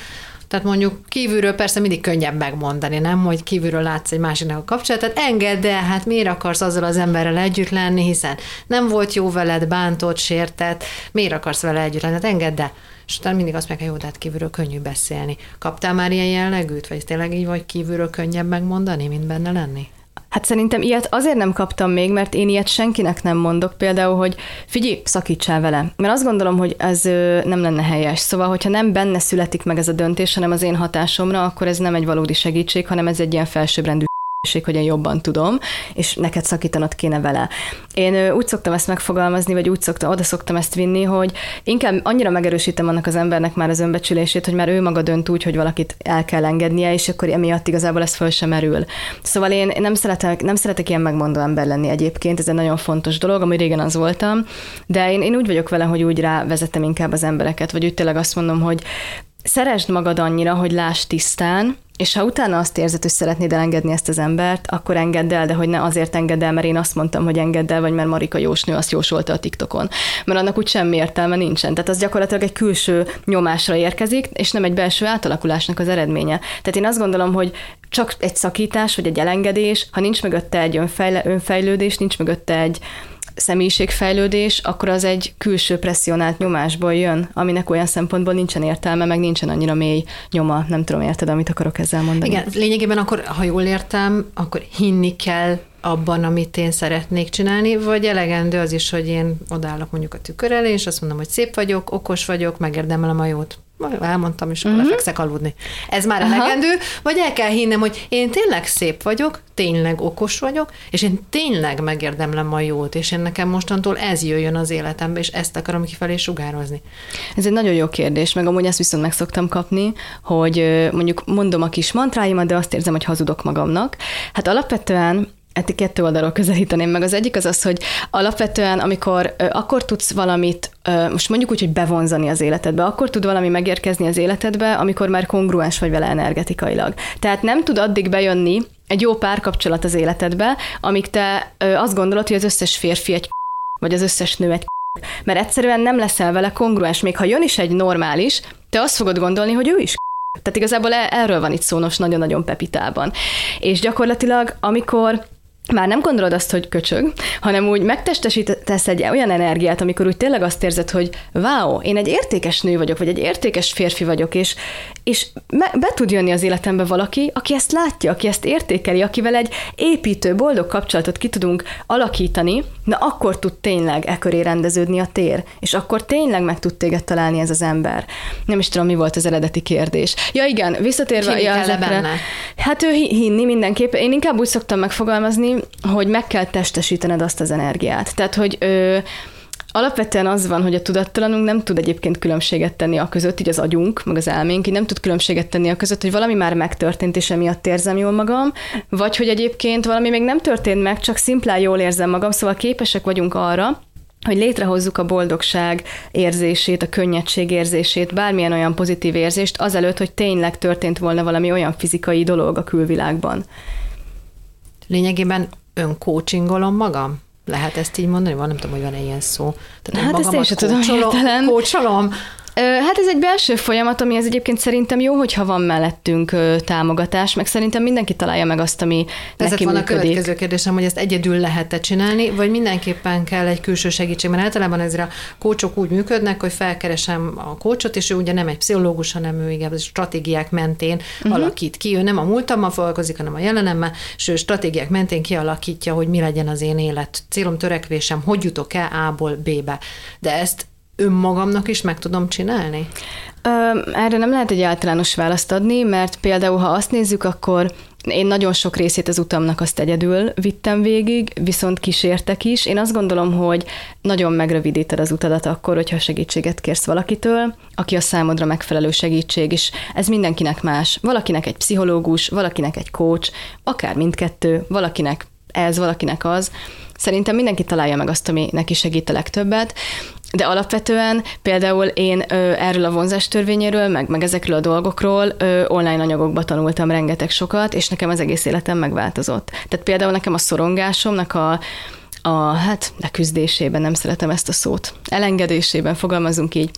Tehát mondjuk kívülről persze mindig könnyebb megmondani, nem, hogy kívülről látsz egy másiknak a kapcsolatát, engedd el, hát miért akarsz azzal az emberrel együtt lenni, hiszen nem volt jó veled, bántott, sértett, miért akarsz vele együtt lenni, hát engedd el. És utána mindig azt mondják, hogy jó, de hát kívülről könnyű beszélni. Kaptál már ilyen jellegűt, vagy tényleg így vagy kívülről könnyebb megmondani, mint benne lenni?
Hát szerintem ilyet azért nem kaptam még, mert én ilyet senkinek nem mondok, például, hogy figyelj, szakítsál vele. Mert azt gondolom, hogy ez nem lenne helyes. Szóval, hogyha nem benne születik meg ez a döntés, hanem az én hatásomra, akkor ez nem egy valódi segítség, hanem ez egy ilyen felsőbbrendű hogy én jobban tudom, és neked szakítanod kéne vele. Én úgy szoktam ezt megfogalmazni, vagy úgy szoktam, oda szoktam ezt vinni, hogy inkább annyira megerősítem annak az embernek már az önbecsülését, hogy már ő maga dönt úgy, hogy valakit el kell engednie, és akkor emiatt igazából ez föl sem merül. Szóval én nem szeretek, nem szeretek ilyen megmondó ember lenni egyébként, ez egy nagyon fontos dolog, ami régen az voltam, de én, én úgy vagyok vele, hogy úgy rávezetem inkább az embereket, vagy úgy tényleg azt mondom, hogy szeresd magad annyira, hogy láss tisztán, és ha utána azt érzed, hogy szeretnéd elengedni ezt az embert, akkor engedd el, de hogy ne azért engedd el, mert én azt mondtam, hogy engedd el, vagy mert Marika Jósnő azt jósolta a TikTokon. Mert annak úgy semmi értelme nincsen. Tehát az gyakorlatilag egy külső nyomásra érkezik, és nem egy belső átalakulásnak az eredménye. Tehát én azt gondolom, hogy csak egy szakítás, vagy egy elengedés, ha nincs mögötte egy önfejle, önfejlődés, nincs mögötte egy személyiségfejlődés, akkor az egy külső presszionált nyomásból jön, aminek olyan szempontból nincsen értelme, meg nincsen annyira mély nyoma. Nem tudom, érted, amit akarok ezzel mondani.
Igen, lényegében akkor, ha jól értem, akkor hinni kell abban, amit én szeretnék csinálni, vagy elegendő az is, hogy én odállok mondjuk a tükör elé, és azt mondom, hogy szép vagyok, okos vagyok, megérdemelem a jót. Elmondtam, és akkor uh-huh. lefekszek aludni. Ez már Aha. elegendő, vagy el kell hinnem, hogy én tényleg szép vagyok, tényleg okos vagyok, és én tényleg megérdemlem a jót, és én nekem mostantól ez jöjjön az életembe, és ezt akarom kifelé sugározni.
Ez egy nagyon jó kérdés, meg amúgy ezt viszont meg szoktam kapni, hogy mondjuk mondom a kis mantráimat, de azt érzem, hogy hazudok magamnak. Hát alapvetően Eti kettő oldalról közelíteném meg. Az egyik az az, hogy alapvetően, amikor ö, akkor tudsz valamit, ö, most mondjuk úgy, hogy bevonzani az életedbe, akkor tud valami megérkezni az életedbe, amikor már kongruens vagy vele energetikailag. Tehát nem tud addig bejönni egy jó párkapcsolat az életedbe, amíg te ö, azt gondolod, hogy az összes férfi egy vagy az összes nő egy mert egyszerűen nem leszel vele kongruens. Még ha jön is egy normális, te azt fogod gondolni, hogy ő is tehát igazából erről van itt szónos nagyon-nagyon pepitában. És gyakorlatilag, amikor már nem gondolod azt, hogy köcsög, hanem úgy megtestesítesz egy olyan energiát, amikor úgy tényleg azt érzed, hogy wow, én egy értékes nő vagyok, vagy egy értékes férfi vagyok, és, és be tud jönni az életembe valaki, aki ezt látja, aki ezt értékeli, akivel egy építő, boldog kapcsolatot ki tudunk alakítani, na akkor tud tényleg e köré rendeződni a tér, és akkor tényleg meg tud téged találni ez az ember. Nem is tudom, mi volt az eredeti kérdés. Ja igen, visszatérve ja, ezekre. Hát ő hinni mindenképp. Én inkább úgy szoktam megfogalmazni, hogy meg kell testesítened azt az energiát. Tehát, hogy ö, alapvetően az van, hogy a tudattalanunk nem tud egyébként különbséget tenni a között, így az agyunk, meg az elménk, így nem tud különbséget tenni a között, hogy valami már megtörtént, és emiatt érzem jól magam, vagy hogy egyébként valami még nem történt meg, csak szimplán jól érzem magam, szóval képesek vagyunk arra, hogy létrehozzuk a boldogság érzését, a könnyedség érzését, bármilyen olyan pozitív érzést, azelőtt, hogy tényleg történt volna valami olyan fizikai dolog a külvilágban.
Lényegében öncoachingolom magam? Lehet ezt így mondani? Van, nem tudom, hogy van-e ilyen szó. Tehát
hát ezt én sem tudom hirtelen.
Coacholom.
Hát ez egy belső folyamat, amihez egyébként szerintem jó, hogyha van mellettünk támogatás, meg szerintem mindenki találja meg azt, ami
ez
neki
van
működik.
A következő kérdésem, hogy ezt egyedül lehet-e csinálni, vagy mindenképpen kell egy külső segítség, mert általában ezért a coachok úgy működnek, hogy felkeresem a coachot, és ő ugye nem egy pszichológus, hanem ő igen, stratégiák mentén uh-huh. alakít ki. Ő nem a múltammal foglalkozik, hanem a jelenemmel, és ő stratégiák mentén kialakítja, hogy mi legyen az én élet célom, törekvésem, hogy jutok el A-ból B-be. De ezt önmagamnak is meg tudom csinálni?
Erre nem lehet egy általános választ adni, mert például, ha azt nézzük, akkor én nagyon sok részét az utamnak azt egyedül vittem végig, viszont kísértek is. Én azt gondolom, hogy nagyon megrövidíted az utadat akkor, hogyha segítséget kérsz valakitől, aki a számodra megfelelő segítség, és ez mindenkinek más. Valakinek egy pszichológus, valakinek egy coach, akár mindkettő, valakinek ez, valakinek az. Szerintem mindenki találja meg azt, ami neki segít a legtöbbet, de alapvetően például én ö, erről a vonzás törvényéről, meg, meg ezekről a dolgokról ö, online anyagokba tanultam rengeteg sokat, és nekem az egész életem megváltozott. Tehát például nekem a szorongásomnak a, a hát leküzdésében, nem szeretem ezt a szót, elengedésében, fogalmazunk így,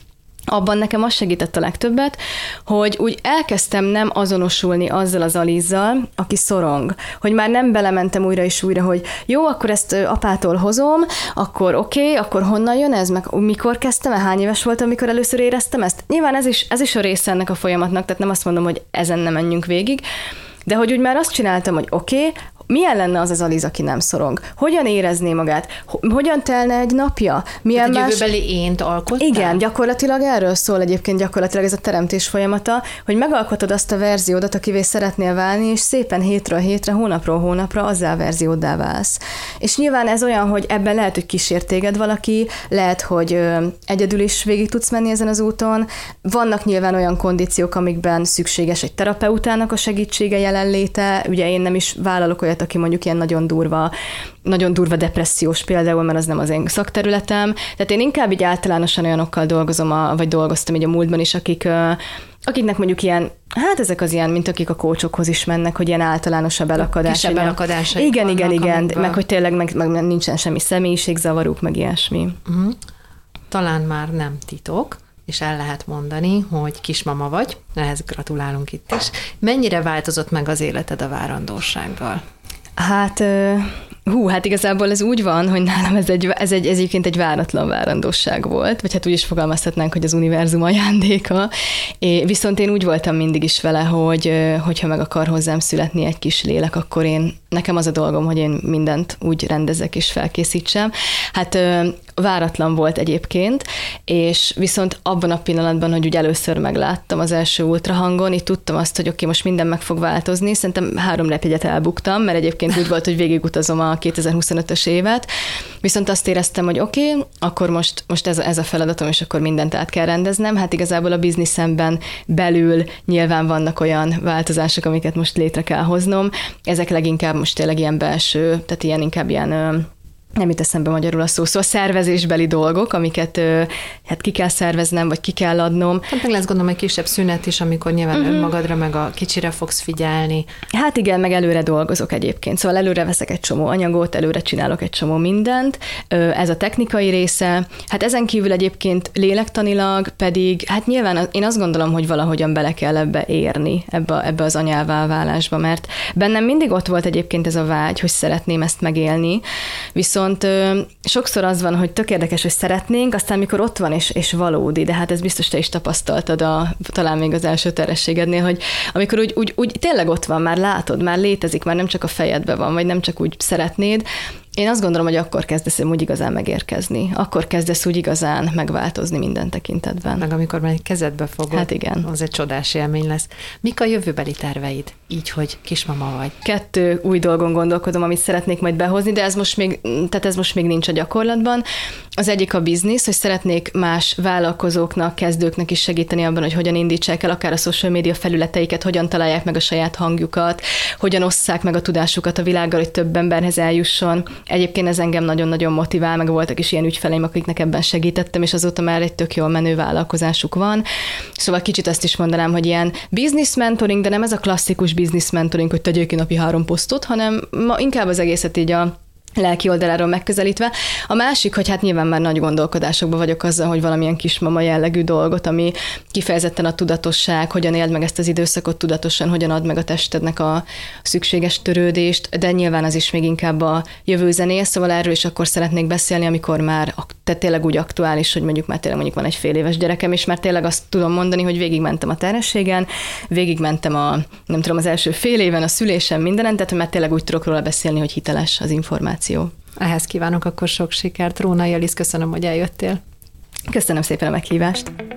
abban nekem az segített a legtöbbet, hogy úgy elkezdtem nem azonosulni azzal az Alizzal, aki szorong. Hogy már nem belementem újra és újra, hogy jó, akkor ezt apától hozom, akkor oké, okay, akkor honnan jön ez, meg mikor kezdtem, hány éves voltam, amikor először éreztem ezt. Nyilván ez is, ez is a része ennek a folyamatnak, tehát nem azt mondom, hogy ezen nem menjünk végig, de hogy úgy már azt csináltam, hogy oké, okay, milyen lenne az az Aliz, aki nem szorong? Hogyan érezné magát? Hogyan telne egy napja? Milyen
egy
más...
jövőbeli ént alkottál?
Igen, gyakorlatilag erről szól egyébként gyakorlatilag ez a teremtés folyamata, hogy megalkotod azt a verziódat, akivé szeretnél válni, és szépen hétről hétre, hónapról hónapra azzá a verzióddá válsz. És nyilván ez olyan, hogy ebben lehet, hogy kísért téged valaki, lehet, hogy ö, egyedül is végig tudsz menni ezen az úton. Vannak nyilván olyan kondíciók, amikben szükséges egy terapeutának a segítsége, jelenléte. Ugye én nem is vállalok olyat, aki mondjuk ilyen nagyon durva, nagyon durva depressziós például, mert az nem az én szakterületem. Tehát én inkább így általánosan olyanokkal dolgozom, a, vagy dolgoztam így a múltban is, akik, akiknek mondjuk ilyen, hát ezek az ilyen, mint akik a coachokhoz is mennek, hogy ilyen általánosabb elakadás.
Kisebb elakadásai
Igen, igen, igen,
amikben...
meg hogy tényleg meg, meg nincsen semmi személyiségzavaruk, meg ilyesmi.
Uh-huh. Talán már nem titok, és el lehet mondani, hogy kismama vagy, ehhez gratulálunk itt is. Mennyire változott meg az életed a várandósággal?
Hát, hú, hát igazából ez úgy van, hogy nálam ez, egy, ez, egy, ez egyébként egy váratlan várandóság volt, vagy hát úgy is fogalmazhatnánk, hogy az univerzum ajándéka. É, viszont én úgy voltam mindig is vele, hogy hogyha meg akar hozzám születni egy kis lélek, akkor én, nekem az a dolgom, hogy én mindent úgy rendezek és felkészítsem. Hát váratlan volt egyébként, és viszont abban a pillanatban, hogy úgy először megláttam az első ultrahangon, itt tudtam azt, hogy oké, okay, most minden meg fog változni, szerintem három repjegyet elbuktam, mert egyébként úgy volt, hogy végigutazom a kétezer-huszonötös évet, viszont azt éreztem, hogy oké, okay, akkor most, most ez, a, ez a feladatom, és akkor mindent át kell rendeznem. Hát igazából a bizniszemben belül nyilván vannak olyan változások, amiket most létre kell hoznom. Ezek leginkább most tényleg ilyen belső, tehát ilyen inkább ilyen nem jut eszembe magyarul a szó, szóval szervezésbeli dolgok, amiket hát ki kell szerveznem, vagy ki kell adnom.
Hát meg lesz gondolom egy kisebb szünet is, amikor nyilván uh-huh. önmagadra, meg a kicsire fogsz figyelni.
Hát igen, meg előre dolgozok egyébként, szóval előre veszek egy csomó anyagot, előre csinálok egy csomó mindent. Ez a technikai része. Hát ezen kívül egyébként lélektanilag pedig, hát nyilván én azt gondolom, hogy valahogyan bele kell ebbe érni, ebbe, ebbe az anyává válásba, mert bennem mindig ott volt egyébként ez a vágy, hogy szeretném ezt megélni, viszont Viszont ö, sokszor az van, hogy tök érdekes, hogy szeretnénk, aztán mikor ott van és, és valódi, de hát ez biztos te is tapasztaltad a, talán még az első terhességednél, hogy amikor úgy, úgy, úgy tényleg ott van, már látod, már létezik, már nem csak a fejedben van, vagy nem csak úgy szeretnéd. Én azt gondolom, hogy akkor kezdesz úgy igazán megérkezni. Akkor kezdesz úgy igazán megváltozni minden tekintetben.
Meg amikor már egy kezedbe fogod,
hát igen.
Az egy csodás élmény lesz. Mik a jövőbeli terveid, így, hogy kismama vagy?
Kettő új dolgon gondolkodom, amit szeretnék majd behozni, de ez most még, tehát ez most még nincs a gyakorlatban. Az egyik a biznisz, hogy szeretnék más vállalkozóknak, kezdőknek is segíteni abban, hogy hogyan indítsák el akár a social media felületeiket, hogyan találják meg a saját hangjukat, hogyan osszák meg a tudásukat a világgal, hogy több emberhez eljusson. Egyébként ez engem nagyon-nagyon motivál, meg voltak is ilyen ügyfeleim, akiknek ebben segítettem, és azóta már egy tök jól menő vállalkozásuk van. Szóval kicsit azt is mondanám, hogy ilyen business mentoring, de nem ez a klasszikus business mentoring, hogy tegyél ki napi három posztot, hanem ma inkább az egészet így a lelki oldaláról megközelítve. A másik, hogy hát nyilván már nagy gondolkodásokban vagyok azzal, hogy valamilyen kismama jellegű dolgot, ami kifejezetten a tudatosság, hogyan éld meg ezt az időszakot tudatosan, hogyan ad meg a testednek a szükséges törődést, de nyilván az is még inkább a jövő zenéje, szóval erről is akkor szeretnék beszélni, amikor már te tényleg úgy aktuális, hogy mondjuk már tényleg mondjuk van egy fél éves gyerekem, és már tényleg azt tudom mondani, hogy végigmentem a terhességen, végigmentem a, nem tudom, az első fél éven, a szülésen, mindenen, tehát már tényleg úgy tudok róla beszélni, hogy hiteles az információ.
Ehhez kívánok akkor sok sikert. Rónai Aliz, köszönöm, hogy eljöttél.
Köszönöm szépen a meghívást.